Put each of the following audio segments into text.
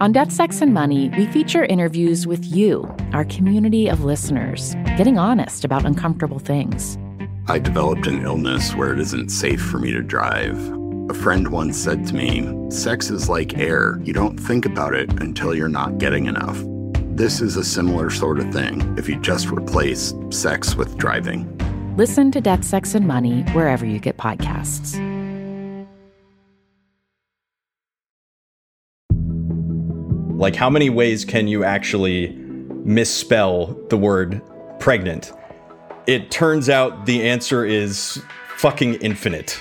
On Death, Sex, and Money, we feature interviews with you, our community of listeners, getting honest about uncomfortable things. I developed an illness where it isn't safe for me to drive. A friend once said to me, sex is like air. You don't think about it until you're not getting enough. This is a similar sort of thing if you just replace sex with driving. Listen to Death, Sex, and Money wherever you get podcasts. Like, how many ways can you actually misspell the word pregnant? It turns out the answer is fucking infinite.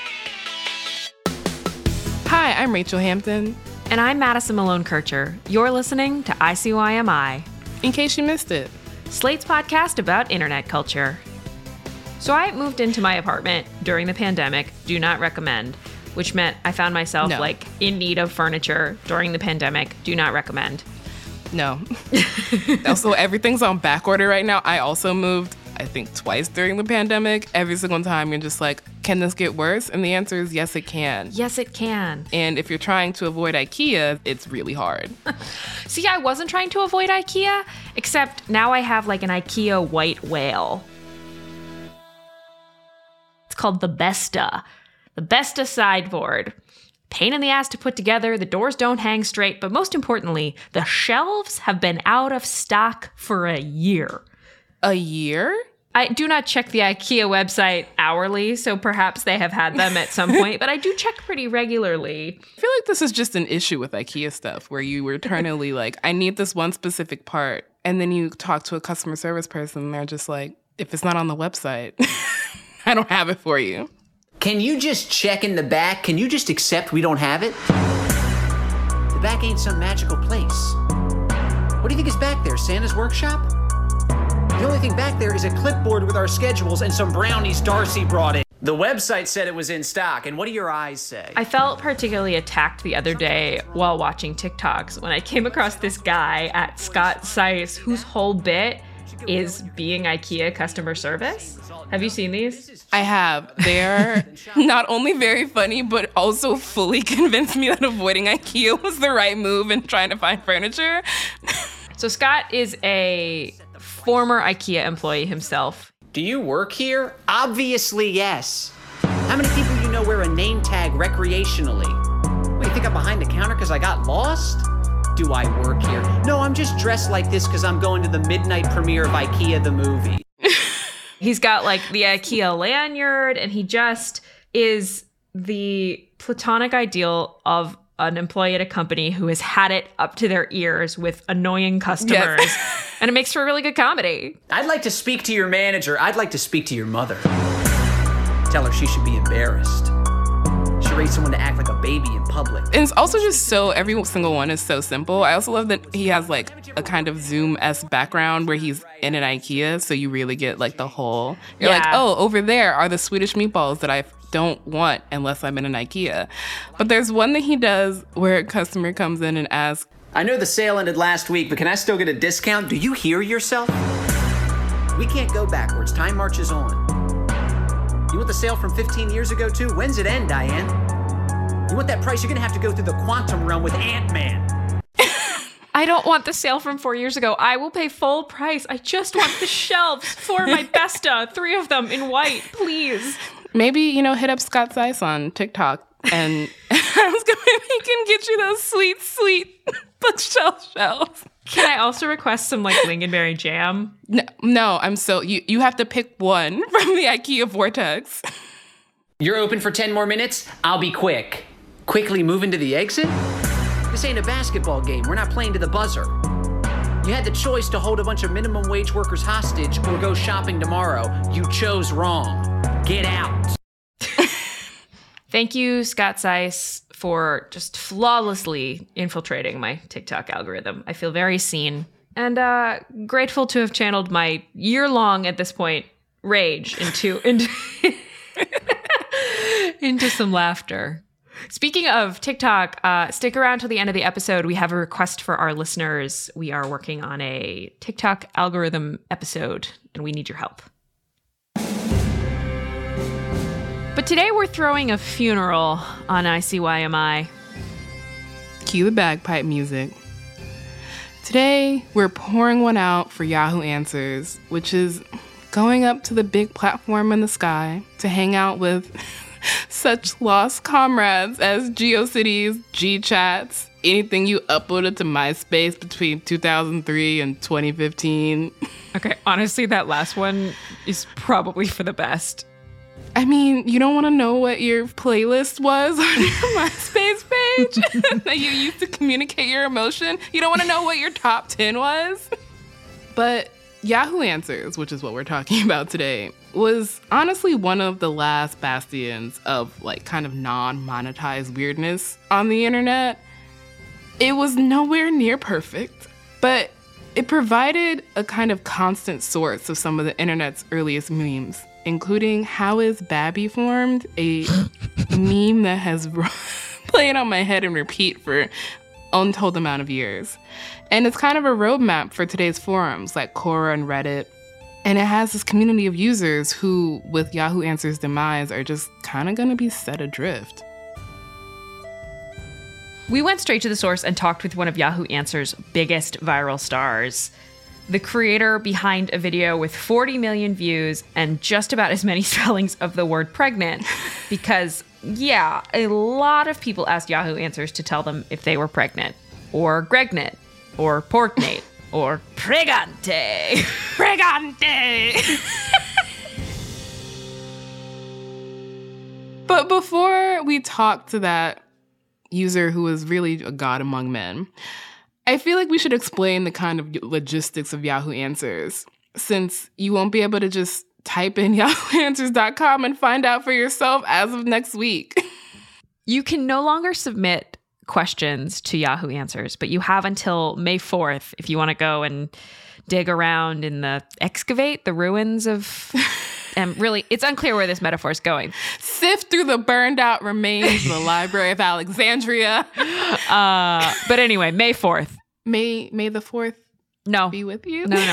Hi, I'm Rachel Hampton. And I'm Madison Malone Kircher. You're listening to ICYMI. In case you missed it. Slate's podcast about internet culture. So I moved into my apartment during the pandemic, do not recommend, which meant I found myself in need of furniture during the pandemic, do not recommend. No. Also, everything's on back order right now. I also moved, I think, twice during the pandemic. Every single time you're just like, can this get worse? And the answer is yes, it can. Yes, it can. And if you're trying to avoid IKEA, it's really hard. See, I wasn't trying to avoid IKEA, except now I have like an IKEA white whale. It's called the Besta. The Besta sideboard. Pain in the ass to put together, the doors don't hang straight, but most importantly, the shelves have been out of stock for a year. A year? I do not check the IKEA website hourly, so perhaps they have had them at some point, but I do check pretty regularly. I feel like this is just an issue with IKEA stuff, where you were eternally like, I need this one specific part, and then you talk to a customer service person, and they're just like, if it's not on the website, I don't have it for you. Can you just check in the back? Can you just accept we don't have it? The back ain't some magical place. What do you think is back there, Santa's workshop? The only thing back there is a clipboard with our schedules and some brownies Darcy brought in. The website said it was in stock, and what do your eyes say? I felt particularly attacked the other day while watching TikToks when I came across this guy at Scott Seiss whose whole bit is being IKEA customer service. Have you seen these? I have. They're not only very funny, but also fully convinced me that avoiding IKEA was the right move in trying to find furniture. So Scott is a former IKEA employee himself. Do you work here? Obviously, yes. How many people you know wear a name tag recreationally? Wait, you think I'm behind the counter because I got lost? Do I work here? No, I'm just dressed like this because I'm going to the midnight premiere of IKEA the movie. He's got like the IKEA lanyard, and he just is the platonic ideal of an employee at a company who has had it up to their ears with annoying customers. Yes. And it makes for a really good comedy. I'd like to speak to your manager. I'd like to speak to your mother. Tell her she should be embarrassed. She raised someone to act like a baby in public. And it's also just so, every single one is so simple. I also love that he has like a kind of Zoom-esque background where he's in an IKEA, so you really get like the whole, you're like, oh, over there are the Swedish meatballs that I don't want unless I'm in an IKEA. But there's one that he does where a customer comes in and asks, I know the sale ended last week, but can I still get a discount? Do you hear yourself? We can't go backwards. Time marches on. You want the sale from 15 years ago, too? When's it end, Diane? You want that price? You're going to have to go through the quantum realm with Ant-Man. I don't want the sale from 4 years ago. I will pay full price. I just want the shelves for my Besta. 3 of them in white, please. Maybe, hit up Scott Seiss on TikTok and I was going to make him get you those sweet, sweet bookshelf shelves. Can I also request some lingonberry jam? No, you have to pick one from the IKEA Vortex. You're open for 10 more minutes? I'll be quick. Quickly move into the exit? This ain't a basketball game. We're not playing to the buzzer. You had the choice to hold a bunch of minimum wage workers hostage or go shopping tomorrow. You chose wrong. Get out. Thank you, Scott Seiss, for just flawlessly infiltrating my TikTok algorithm. I feel very seen and grateful to have channeled my year-long, at this point, rage into into some laughter. Speaking of TikTok, stick around till the end of the episode. We have a request for our listeners. We are working on a TikTok algorithm episode, and we need your help. But today we're throwing a funeral on ICYMI. Cue the bagpipe music. Today, we're pouring one out for Yahoo Answers, which is going up to the big platform in the sky to hang out with such lost comrades as GeoCities, GChats, anything you uploaded to MySpace between 2003 and 2015. Okay, honestly, that last one is probably for the best. I mean, you don't want to know what your playlist was on your MySpace page that you used to communicate your emotion? You don't want to know what your top 10 was? But Yahoo Answers, which is what we're talking about today, was honestly one of the last bastions of like kind of non-monetized weirdness on the internet. It was nowhere near perfect, but it provided a kind of constant source of some of the internet's earliest memes, including How Is Babby Formed, a meme that has played on my head and repeat for untold amount of years. And it's kind of a roadmap for today's forums like Quora and Reddit. And it has this community of users who, with Yahoo Answers' demise, are just kind of going to be set adrift. We went straight to the source and talked with one of Yahoo Answers' biggest viral stars, the creator behind a video with 40 million views and just about as many spellings of the word pregnant. Because, yeah, a lot of people asked Yahoo Answers to tell them if they were pregnant, or Gregnant, or Porknate, or Pregante. Pregante! But before we talk to that user who is really a god among men, I feel like we should explain the kind of logistics of Yahoo Answers, since you won't be able to just type in yahooanswers.com and find out for yourself as of next week. You can no longer submit questions to Yahoo Answers, but you have until May 4th if you want to go and dig around in excavate the ruins of... And really, it's unclear where this metaphor is going. Sift through the burned out remains of the Library of Alexandria. But anyway, May 4th. May the 4th be with you? No.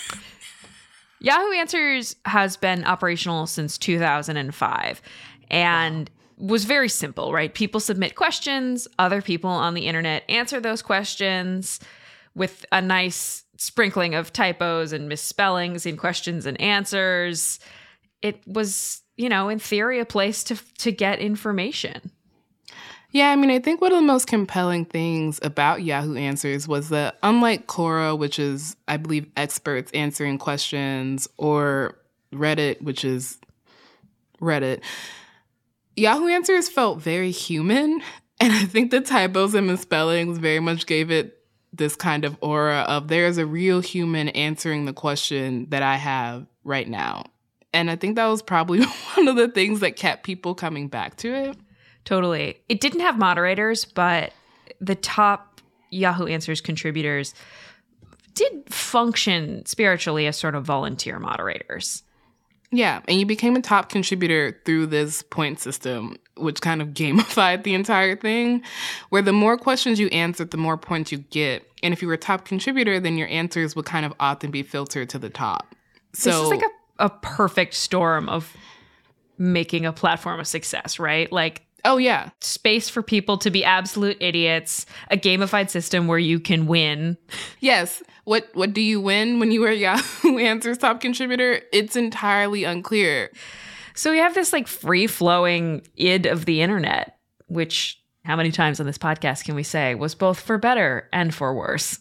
Yahoo Answers has been operational since 2005 and was very simple, right? People submit questions, other people on the internet answer those questions with a nice sprinkling of typos and misspellings in questions and answers. It was, in theory, a place to get information. Yeah, I mean, I think one of the most compelling things about Yahoo Answers was that unlike Quora, which is, I believe, experts answering questions, or Reddit, which is Reddit, Yahoo Answers felt very human. And I think the typos and misspellings very much gave it this kind of aura of there's a real human answering the question that I have right now. And I think that was probably one of the things that kept people coming back to it. Totally. It didn't have moderators, but the top Yahoo Answers contributors did function spiritually as sort of volunteer moderators. Yeah, and you became a top contributor through this point system, which kind of gamified the entire thing, where the more questions you answered, the more points you get. And if you were a top contributor, then your answers would kind of often be filtered to the top. So this is like a perfect storm of making a platform a success, right? Like, oh yeah, space for people to be absolute idiots, a gamified system where you can win. Yes. What do you win when you are Yahoo Answers top contributor? It's entirely unclear. So we have this like free-flowing id of the internet, which how many times on this podcast can we say was both for better and for worse?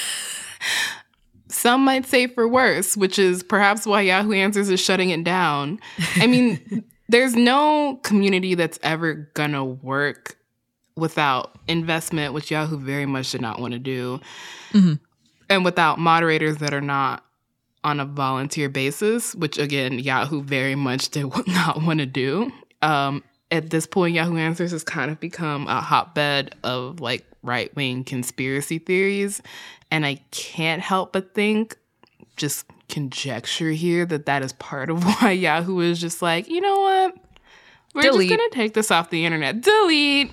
Some might say for worse, which is perhaps why Yahoo Answers is shutting it down. I mean, there's no community that's ever gonna work without investment, which Yahoo very much did not want to do. Mm-hmm. And without moderators that are not on a volunteer basis, which, again, Yahoo very much did not want to do. At this point, Yahoo Answers has kind of become a hotbed of, like, right-wing conspiracy theories. And I can't help but think, just conjecture here, that is part of why Yahoo is just like, you know what? We're just going to take this off the internet. Delete!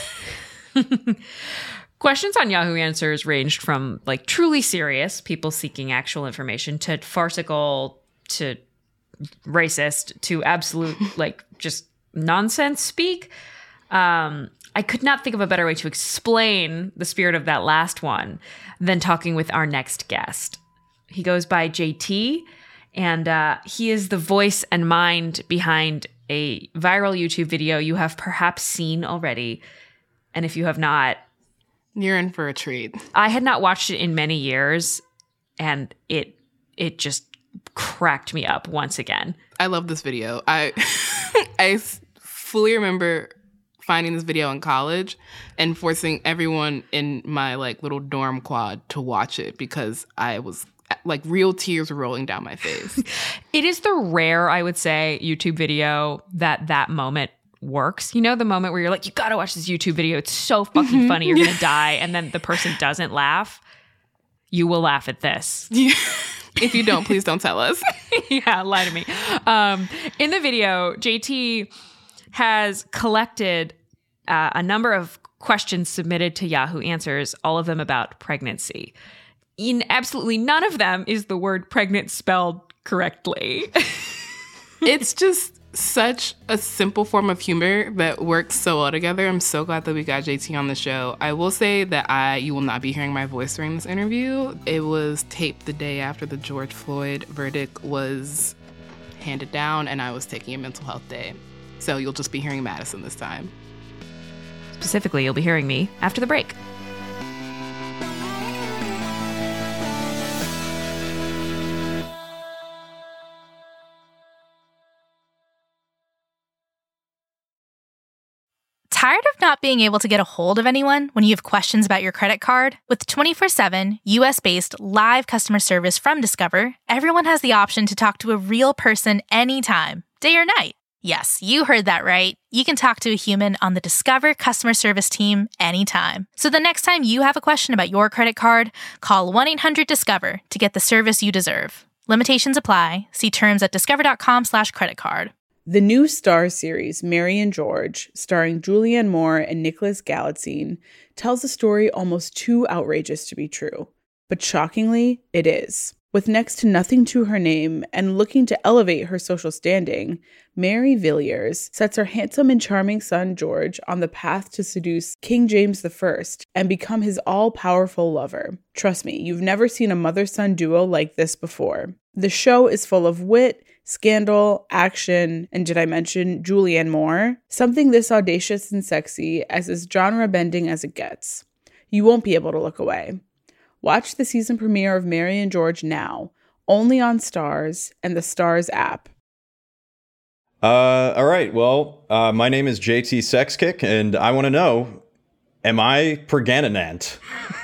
Questions on Yahoo Answers ranged from like truly serious, people seeking actual information, to farcical, to racist, to absolute like just nonsense speak. I could not think of a better way to explain the spirit of that last one than talking with our next guest. He goes by JT, and he is the voice and mind behind a viral YouTube video you have perhaps seen already. And if you have not, you're in for a treat. I had not watched it in many years, and it just cracked me up once again. I love this video. I fully remember finding this video in college and forcing everyone in my like little dorm quad to watch it because I was like real tears were rolling down my face. It is the rare, I would say, YouTube video that moment works. You know, the moment where you're like, you gotta watch this YouTube video. It's so fucking funny. You're gonna die. And then the person doesn't laugh. You will laugh at this. If you don't, please don't tell us. Yeah, lie to me. In the video, JT has collected a number of questions submitted to Yahoo Answers, all of them about pregnancy. In absolutely none of them is the word pregnant spelled correctly. It's just such a simple form of humor that works so well together. I'm so glad that we got JT on the show. I will say that you will not be hearing my voice during this interview. It was taped the day after the George Floyd verdict was handed down, and I was taking a mental health day. So you'll just be hearing Madison this time. Specifically, you'll be hearing me after the break. Tired of not being able to get a hold of anyone when you have questions about your credit card? With 24/7 US-based live customer service from Discover, everyone has the option to talk to a real person anytime, day or night. Yes, you heard that right. You can talk to a human on the Discover customer service team anytime. So the next time you have a question about your credit card, call 1-800-DISCOVER to get the service you deserve. Limitations apply. See terms at discover.com/creditcard. The new Starz series, Mary and George, starring Julianne Moore and Nicholas Galitzine, tells a story almost too outrageous to be true. But shockingly, it is. With next to nothing to her name and looking to elevate her social standing, Mary Villiers sets her handsome and charming son George on the path to seduce King James I and become his all-powerful lover. Trust me, you've never seen a mother-son duo like this before. The show is full of wit, scandal, action, and did I mention Julianne Moore? Something this audacious and sexy as genre-bending as it gets. You won't be able to look away. Watch the season premiere of Mary and George now, only on Starz and the Starz app. All right. Well, my name is JT Sexkick, and I want to know, am I pregnant?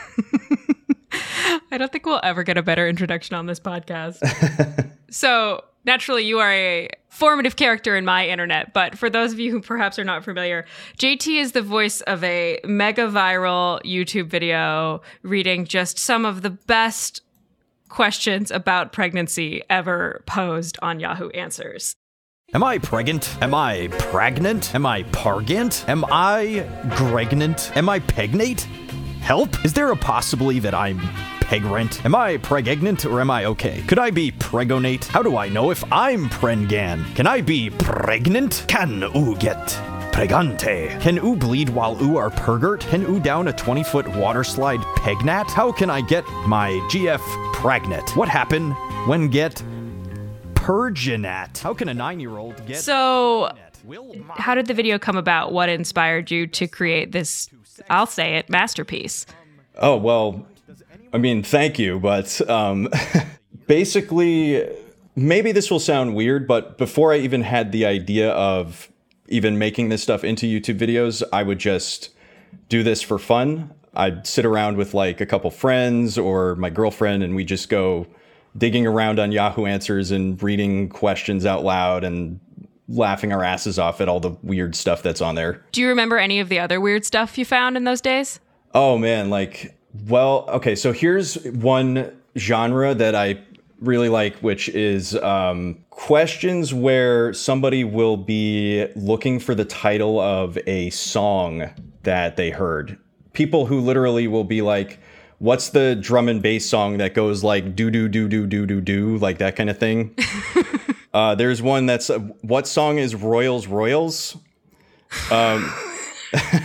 I don't think we'll ever get a better introduction on this podcast. So, naturally, you are a formative character in my internet, but for those of you who perhaps are not familiar, JT is the voice of a mega viral YouTube video reading just some of the best questions about pregnancy ever posed on Yahoo Answers. Am I pregnant? Am I pregnant? Am I pargant? Am I gregnant? Am I pegnate? Help? Is there a possibility that I'm pegrant? Am I pregnant or am I okay? Could I be pregonate? How do I know if I'm prengan? Can I be pregnant? Can oo get pregante? Can oo bleed while oo are pergert? Can oo down a 20-foot water slide pegnat? How can I get my GF pregnant? What happened when get purginat? How can a 9-year-old get So, how did the video come about? What inspired you to create this, I'll say it, masterpiece? Oh, well, I mean, thank you, but basically, maybe this will sound weird, but before I even had the idea of even making this stuff into YouTube videos, I would just do this for fun. I'd sit around with like a couple friends or my girlfriend, and we just go digging around on Yahoo Answers and reading questions out loud and laughing our asses off at all the weird stuff that's on there. Do you remember any of the other weird stuff you found in those days? Oh, man, like... Well, okay, so here's one genre that I really like, which is questions where somebody will be looking for the title of a song that they heard. People who literally will be like, what's the drum and bass song that goes like do-do-do-do-do-do-do, like that kind of thing? There's one that's, what song is Royals Royals? What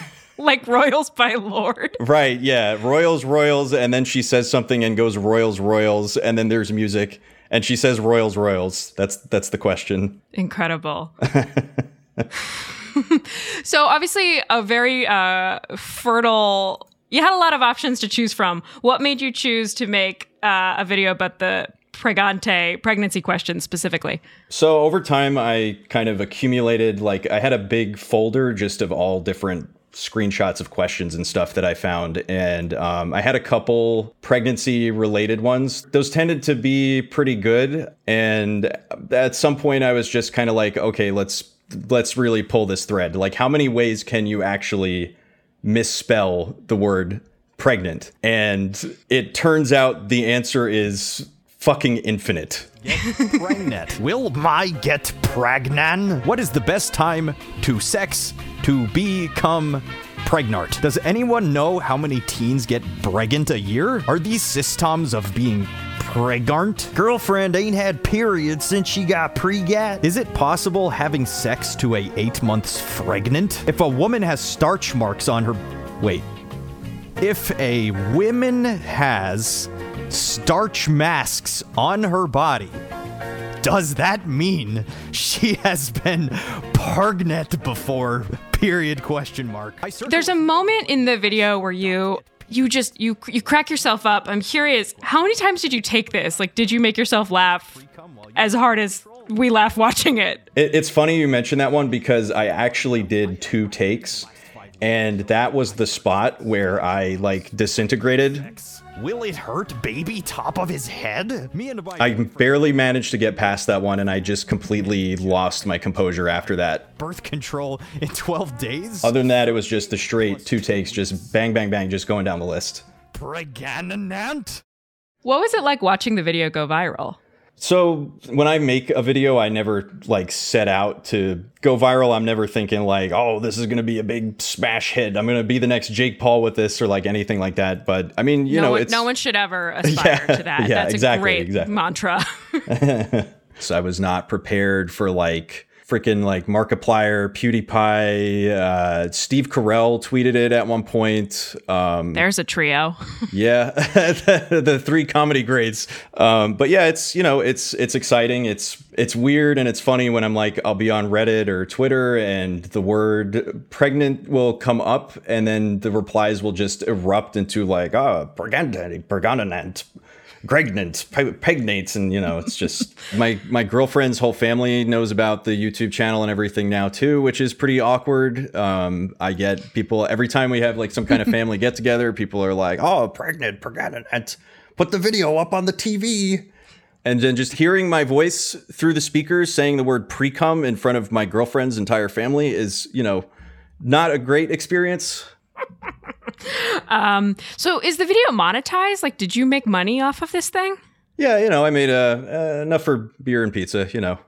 Like Royals by Lord. Right, yeah. Royals, and then she says something and goes Royals, and then there's music, and she says Royals. That's the question. Incredible. So obviously a very fertile... You had a lot of options to choose from. What made you choose to make a video about the pregnancy question specifically? So over time, I kind of accumulated, like, I had a big folder just of all different screenshots of questions and stuff that I found. And I had a couple pregnancy related ones. Those tended to be pretty good. And at some point I was just kind of like, okay, let's really pull this thread. Like, how many ways can you actually misspell the word pregnant? And it turns out the answer is fucking infinite. Get pregnant. Will my get pregnant? What is the best time to sex to become pregnant? Does anyone know how many teens get pregnant a year? Are these systems of being pregnant? Girlfriend ain't had periods since she got pregat. Is it possible having sex to a 8 months pregnant? If a woman has starch marks on her... Wait. If a woman has starch masks on her body, does that mean she has been pregnant before? Period, question mark. There's a moment in the video where you crack yourself up. I'm curious, how many times did you take this? Like, did you make yourself laugh as hard as we laugh watching it? It's funny you mentioned that one because I actually did 2 takes, and that was the spot where I, like, disintegrated. Will it hurt baby top of his head? I barely managed to get past that one, and I just completely lost my composure after that. Birth control in 12 days? Other than that, it was just the straight 2 takes, just bang, bang, bang, just going down the list. Pregnant? What was it like watching the video go viral? So when I make a video, I never like set out to go viral. I'm never thinking like, oh, this is going to be a big smash hit. I'm going to be the next Jake Paul with this or like anything like that. But I mean, you know, no one should ever aspire to that. Yeah, That's exactly, a great mantra. So I was not prepared for like freaking like Markiplier, PewDiePie, Steve Carell tweeted it at one point. There's a trio. Yeah, the 3 comedy greats. But yeah, it's, you know, it's exciting. It's weird and it's funny when I'm like, I'll be on Reddit or Twitter and the word pregnant will come up and then the replies will just erupt into like, oh, pregnant, pregnates, and you know, it's just my girlfriend's whole family knows about the YouTube channel and everything now too, which is pretty awkward. I get people every time we have like some kind of family get together, people are like, oh, pregnant, put the video up on the TV. And then just hearing my voice through the speakers saying the word pre-cum in front of my girlfriend's entire family is, you know, not a great experience. So is the video monetized? Like, did you make money off of this thing? Yeah, you know, I made enough for beer and pizza, you know.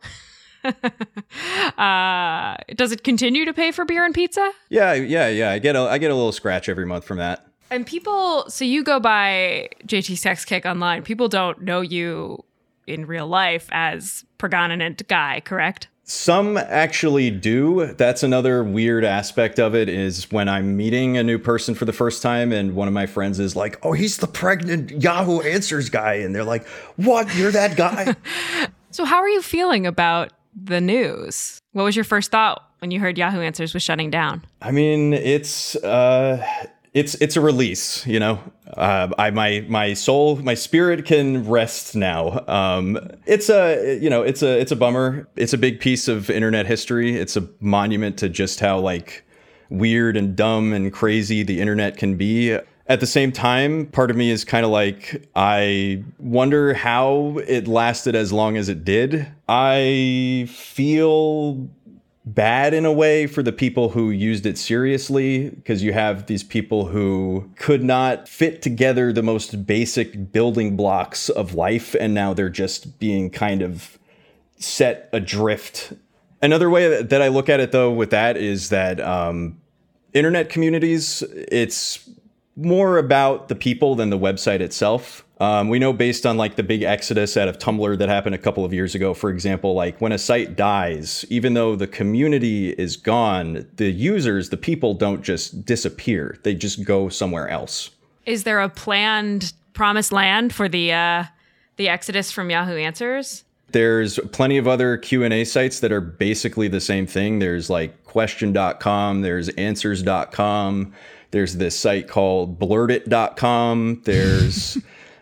Does it continue to pay for beer and pizza? Yeah. I get a little scratch every month from that. And people, so you go by JT Sex Kick online. People don't know you in real life as pregnant guy, correct? Some actually do. That's another weird aspect of it is when I'm meeting a new person for the first time and one of my friends is like, oh, he's the pregnant Yahoo Answers guy. And they're like, what? You're that guy? So how are you feeling about the news? What was your first thought when you heard Yahoo Answers was shutting down? I mean, it's a release, you know. My soul, my spirit can rest now. It's a bummer. It's a big piece of internet history. It's a monument to just how like weird and dumb and crazy the internet can be. At the same time, part of me is kind of like, I wonder how it lasted as long as it did. I feel bad in a way for the people who used it seriously, because you have these people who could not fit together the most basic building blocks of life, and now they're just being kind of set adrift. Another way that I look at it, though, with that is that internet communities, it's more about the people than the website itself. We know based on like the big exodus out of Tumblr that happened a couple of years ago, for example, like when a site dies, even though the community is gone, the users, the people don't just disappear. They just go somewhere else. Is there a planned promised land for the exodus from Yahoo Answers? There's plenty of other Q&A sites that are basically the same thing. There's like question.com, there's answers.com, there's this site called blurtit.com, there's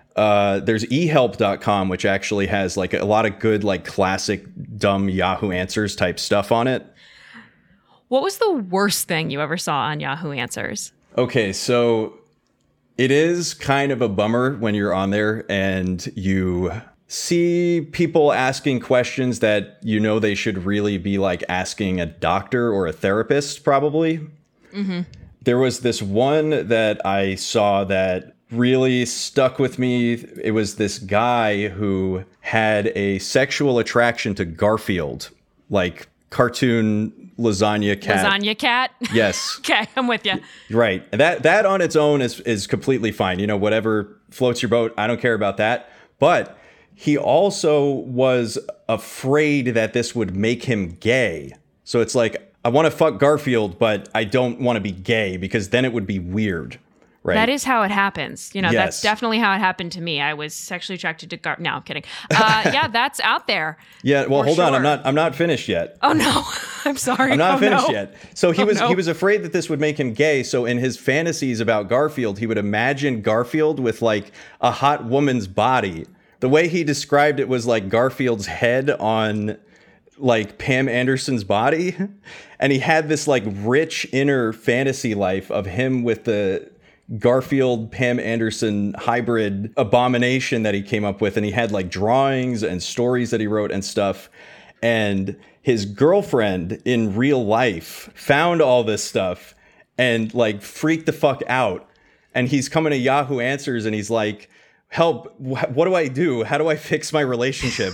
ehelp.com, which actually has like a lot of good like classic dumb Yahoo Answers type stuff on it. What was the worst thing you ever saw on Yahoo Answers? Okay, so it is kind of a bummer when you're on there and you see people asking questions that you know they should really be like asking a doctor or a therapist probably. Mm-hmm. There was this one that I saw that really stuck with me. It was this guy who had a sexual attraction to Garfield, like cartoon lasagna cat. Lasagna cat? Yes. Okay, I'm with you. Right. That on its own is completely fine. You know, whatever floats your boat, I don't care about that. But he also was afraid that this would make him gay. So it's like, I want to fuck Garfield, but I don't want to be gay because then it would be weird. Right. That is how it happens. You know, Yes. That's definitely how it happened to me. I was sexually attracted to No, I'm kidding. Yeah, that's out there. Yeah, well, hold on. sure. I'm not finished yet. Oh no. I'm sorry. I'm not finished no. yet. So he no. was afraid that this would make him gay. So in his fantasies about Garfield, he would imagine Garfield with like a hot woman's body. The way he described it was like Garfield's head on like Pam Anderson's body. And he had this like rich inner fantasy life of him with the Garfield Pam Anderson hybrid abomination that he came up with. And he had like drawings and stories that he wrote and stuff. And his girlfriend in real life found all this stuff and like freaked the fuck out. And he's coming to Yahoo Answers and he's like, help, what do I do? How do I fix my relationship?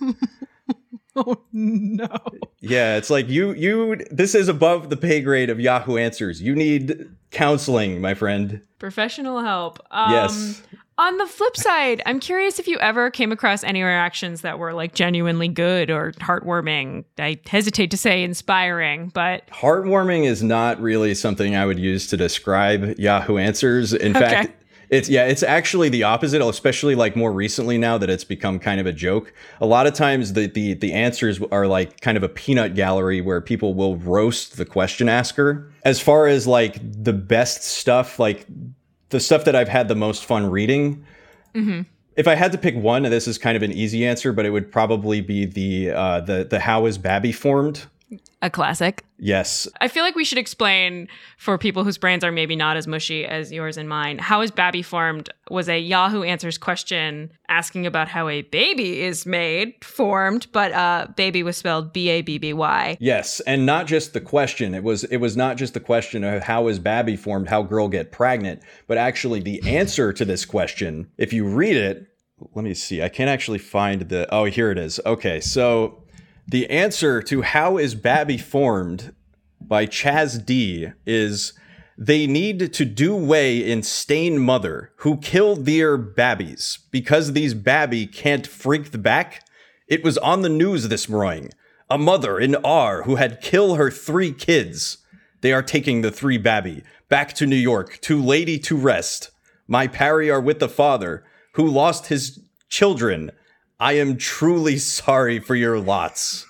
Oh no. Yeah, it's like this is above the pay grade of Yahoo Answers. You need counseling, my friend. Professional help. Yes. On the flip side, I'm curious if you ever came across any reactions that were like genuinely good or heartwarming. I hesitate to say inspiring, but Heartwarming is not really something I would use to describe Yahoo Answers. In fact, it's actually the opposite, especially like more recently now that it's become kind of a joke. A lot of times the answers are like kind of a peanut gallery where people will roast the question asker. As far as like the best stuff, like the stuff that I've had the most fun reading, if I had to pick one, and this is kind of an easy answer, but it would probably be the How is Babby Formed? a classic. Yes. I feel like we should explain for people whose brains are maybe not as mushy as yours and mine. How is Babby Formed was a Yahoo Answers question asking about how a baby is formed, but baby was spelled B-A-B-B-Y. Yes, and not just the question. It was not just the question of how is Babby formed, how girl get pregnant, but actually the answer to this question. If you read it, let me see. I can't actually find oh, here it is. Okay, so the answer to how is Babby formed by Chaz D is they need to do way in stain mother who killed their babbies because these babby can't freak the back. It was on the news this morning. A mother in R who had kill her 3 kids. They are taking the 3 babby back to New York to lady to rest. My parry are with the father who lost his children. I am truly sorry for your lots.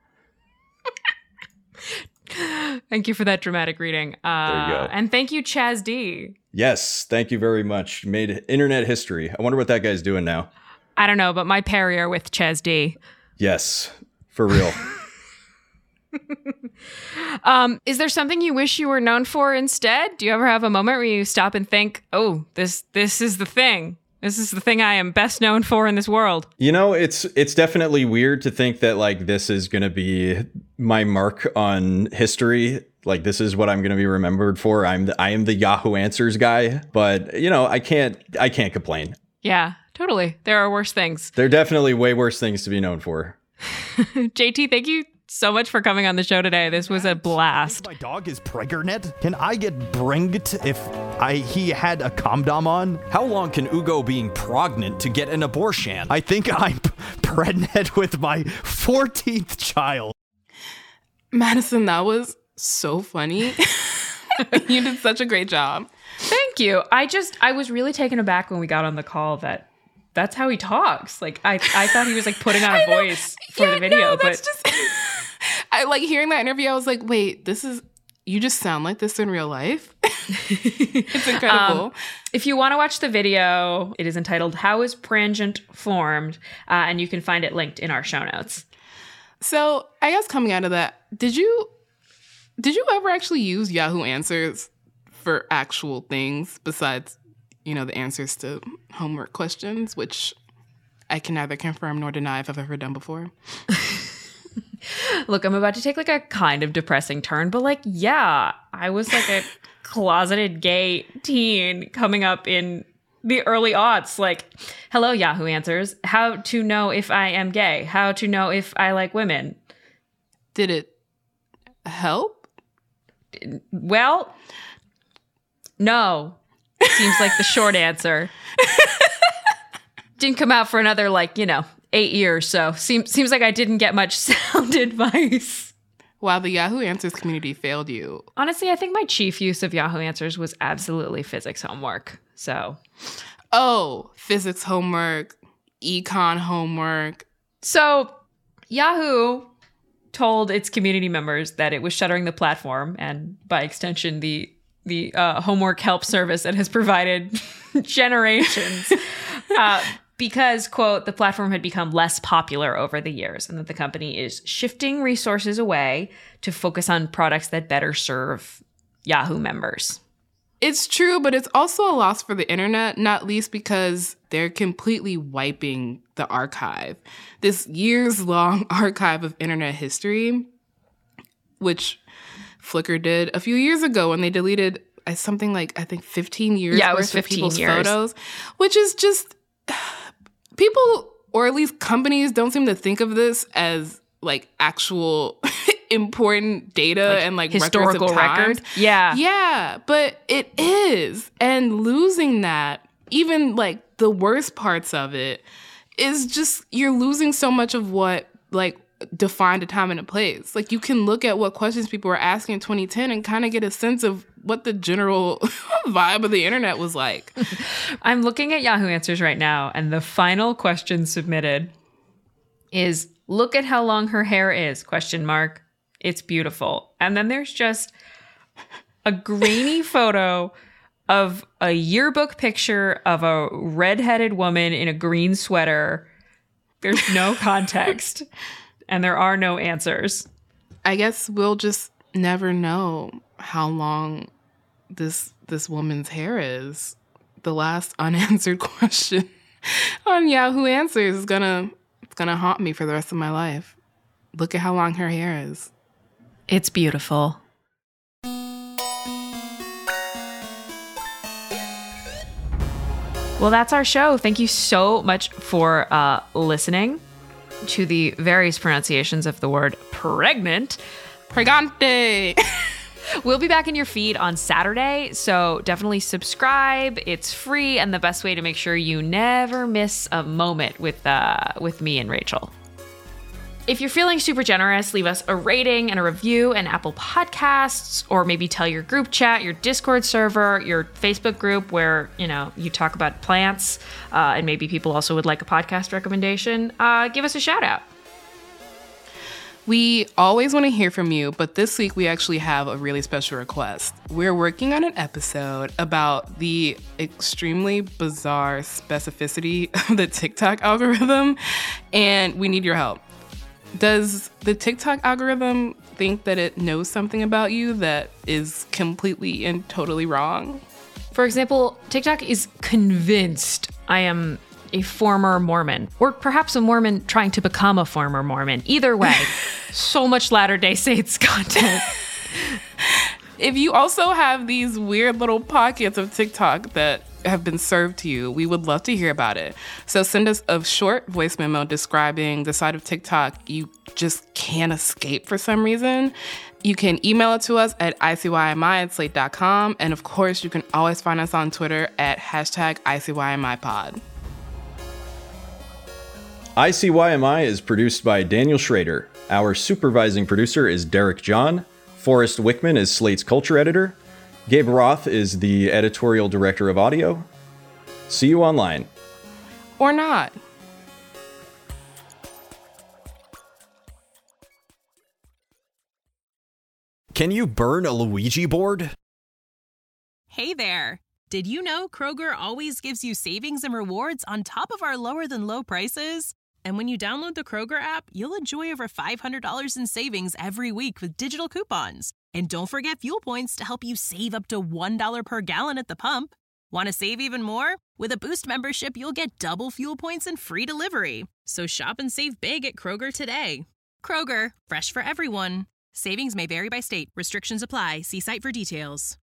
Thank you for that dramatic reading. There you go. And thank you, Chaz D. Yes, thank you very much. Made internet history. I wonder what that guy's doing now. I don't know, but my parry are with Chaz D. Yes, for real. Is there something you wish you were known for instead? Do you ever have a moment where you stop and think, oh, this is the thing. This is the thing I am best known for in this world. You know, it's definitely weird to think that like this is going to be my mark on history. Like this is what I'm going to be remembered for. I am the Yahoo Answers guy, but you know, I can't complain. Yeah, totally. There are worse things. There are definitely way worse things to be known for. JT, thank you so much for coming on the show today. This was a blast. My dog is pregnant. Can I get bringed if he had a condom on? How long can Ugo being pregnant to get an abortion? I think I'm pregnant with my 14th child. Madison, that was so funny. You did such a great job. Thank you. I was really taken aback when we got on the call that that's how he talks. Like I thought he was like putting on a voice for the video, no, but just I like hearing that interview. I was like, wait, you just sound like this in real life. It's incredible. If you want to watch the video, it is entitled "How Is Prangent Formed?" And you can find it linked in our show notes. So I guess coming out of that, did you ever actually use Yahoo Answers for actual things besides, the answers to homework questions, which I can neither confirm nor deny if I've ever done before? Look, I'm about to take like a kind of depressing turn, but like, yeah, I was like a closeted gay teen coming up in the early aughts. Like, hello, Yahoo Answers. How to know if I am gay? How to know if I like women? Did it help? Well, no. Seems like the short answer. Didn't come out for another 8 years, so seems like I didn't get much sound advice. Wow, the Yahoo Answers community failed you. Honestly, I think my chief use of Yahoo Answers was absolutely physics homework. So, physics homework, econ homework. So, Yahoo told its community members that it was shuttering the platform and, by extension, the homework help service it has provided generations. Because, quote, the platform had become less popular over the years and that the company is shifting resources away to focus on products that better serve Yahoo members. It's true, but it's also a loss for the internet, not least because they're completely wiping the archive. This years-long archive of internet history, which Flickr did a few years ago when they deleted something like, I think, 15 years worth of people's photos, which is just... People, or at least companies, don't seem to think of this as actual important data and historical record. Yeah. Yeah, but it is. And losing that, even the worst parts of it, is just you're losing so much of what defined a time and a place. You can look at what questions people were asking in 2010 and kind of get a sense of what the general vibe of the internet was like. I'm looking at Yahoo Answers right now, and the final question submitted is, look at how long her hair is, ? It's beautiful. And then there's just a grainy photo of a yearbook picture of a redheaded woman in a green sweater. There's no context. And there are no answers. I guess we'll just never know how long this woman's hair is. The last unanswered question on Yahoo Answers is gonna haunt me for the rest of my life. Look at how long her hair is. It's beautiful. Well, that's our show. Thank you so much for listening to the various pronunciations of the word pregnant. Pregante. We'll be back in your feed on Saturday, so definitely subscribe. It's free and the best way to make sure you never miss a moment with me and Rachel. If you're feeling super generous, leave us a rating and a review in Apple Podcasts, or maybe tell your group chat, your Discord server, your Facebook group where, you talk about plants, and maybe people also would like a podcast recommendation. Give us a shout out. We always want to hear from you, but this week we actually have a really special request. We're working on an episode about the extremely bizarre specificity of the TikTok algorithm, and we need your help. Does the TikTok algorithm think that it knows something about you that is completely and totally wrong? For example, TikTok is convinced I am a former Mormon, or perhaps a Mormon trying to become a former Mormon. Either way, so much Latter-day Saints content. If you also have these weird little pockets of TikTok that have been served to you. We would love to hear about it. So send us a short voice memo describing the side of TikTok you just can't escape for some reason. You can email it to us at ICYMI@slate.com. And of course, you can always find us on Twitter at #ICYMIPod. ICYMI is produced by Daniel Schrader. Our supervising producer is Derek John. Forrest Wickman is Slate's culture editor. Gabe Roth is the editorial director of audio. See you online. Or not. Can you burn a Luigi board? Hey there. Did you know Kroger always gives you savings and rewards on top of our lower than low prices? And when you download the Kroger app, you'll enjoy over $500 in savings every week with digital coupons. And don't forget fuel points to help you save up to $1 per gallon at the pump. Want to save even more? With a Boost membership, you'll get double fuel points and free delivery. So shop and save big at Kroger today. Kroger, fresh for everyone. Savings may vary by state. Restrictions apply. See site for details.